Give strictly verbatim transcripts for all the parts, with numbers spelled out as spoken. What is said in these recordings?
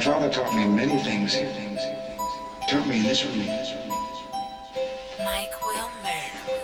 father taught me many things. He taught me in this room. Mike Wilmer.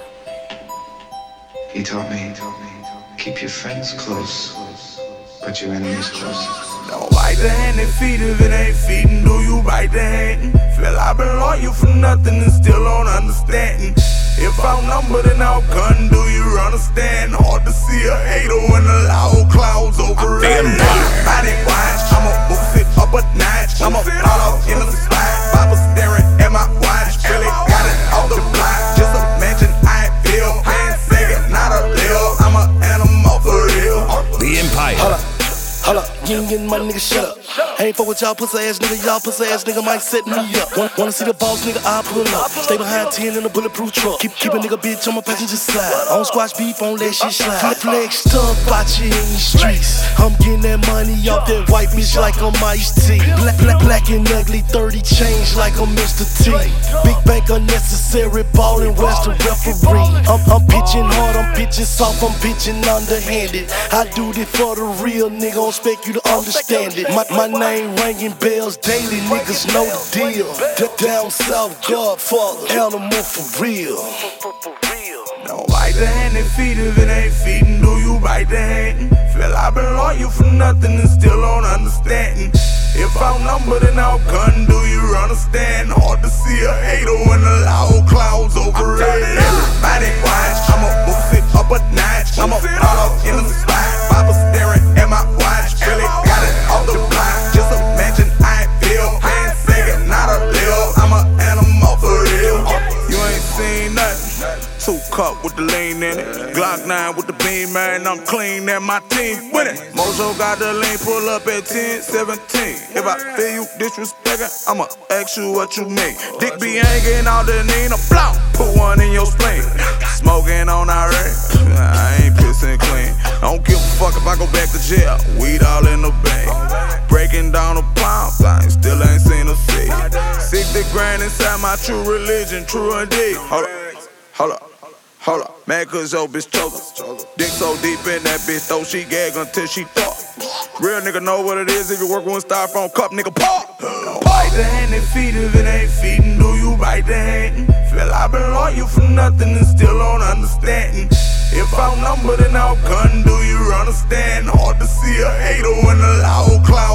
He taught me, he taught me, keep your friends close, but your enemies close. Don't bite the hand that feed if it ain't feeding. Do you bite the hand? Feel I've been loyal for nothing and still don't understand. If outnumbered and outgunned, do you understand? Hard to see a hater when the loud clouds over it. Everybody watch, I'ma boost it up a notch. I'ma fall off in the spot. Papa staring at my watch, really got it off the block. Just imagine I feel, man, second, not a deal. I'm an animal for real. The Empire. Hold up, hold up, you ain't getting my nigga, shut up. I ain't fuck with y'all pussy ass nigga, y'all pussy ass nigga might set me up. Wanna, wanna see the boss nigga, I pull up. Stay behind ten in a bulletproof truck. Keep, keep a nigga bitch on my passenger side. I don't squash beef, on let shit slide. Flexed up out you in these streets. I'm getting that money off that white bitch like I'm Ice-T. Black, black, black and ugly, thirty change like I'm Mister T. Big bank unnecessary, ballin' Western referee. I'm, I'm pitching hard, I'm pitching soft, I'm pitching underhanded. I do this for the real nigga, don't expect you to understand it. My, my name ringing bells daily, niggas know the deal. D- down south, Godfather, animal for real. Don't bite the hand that feed if it ain't feeding. Do you bite the hand? Feel I've been loyal for nothing and still don't understand. If outnumbered and outgunned, do you understand? Hard to see a hater when the loud clouds over it. Everybody watch, I'ma boost it up a notch. I'ma fall off in the spot. Papa staring at my watch, really got it off the block. Just imagine I feel, man, second, not a deal. I'm an animal for real. You ain't seen nothing. Two cup with the lean in it. Glock nine with the beam, man, I'm clean and my team winning. Mojo got the lean, pull up at ten seventeen. If I feel you disrespecting, I'ma ask you what you mean. Dick be hanging out the Nina, blow, put one in your spleen. Smoking on our red, I ain't pissing clean. Don't give a fuck if I go back to jail. Weed all in the bank. Breaking down the pound, I still ain't seen a seed. sixty grand inside my true religion, true indeed. Hold up, hold up. Hold up, mad cause your bitch choke. Dick so deep in that bitch though she gag until she talk. Real nigga know what it is if you work with styrofoam cup, nigga pop. Bite the hand that feed if it ain't feeding. Do you bite the hand? Feel I've been loyal for nothing and still don't understand. If outnumbered and outgunned, do you understand? Hard to see a hater when the loud cloud